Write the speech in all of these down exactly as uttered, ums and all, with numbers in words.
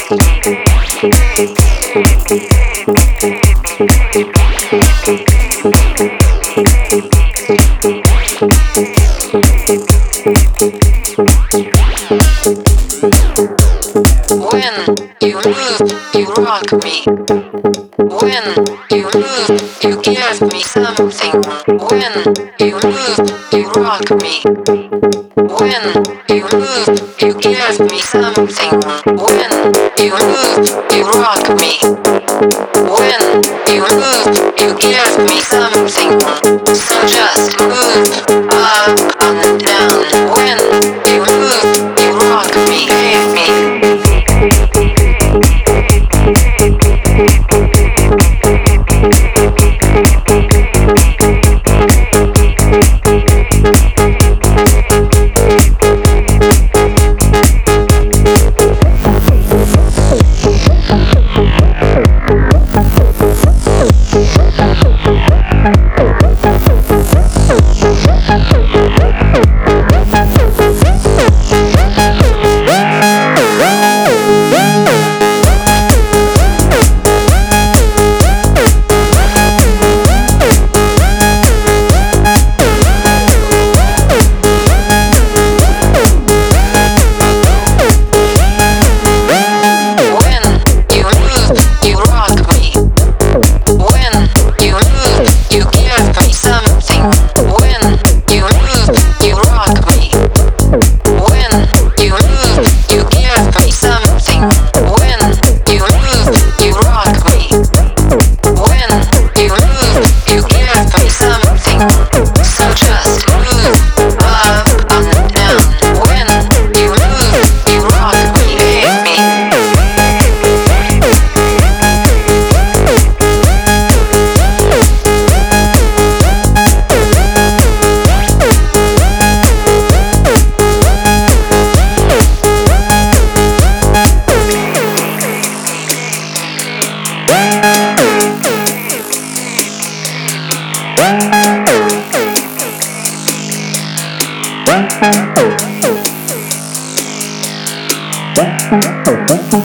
you move, you rock me. When you move, you give me something. When you move, you rock me. When you move, you give me something. When you move, you rock me. When you move, you give me something. So just move up and down. When you move, you rock me. Give me.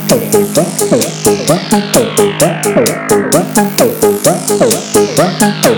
What?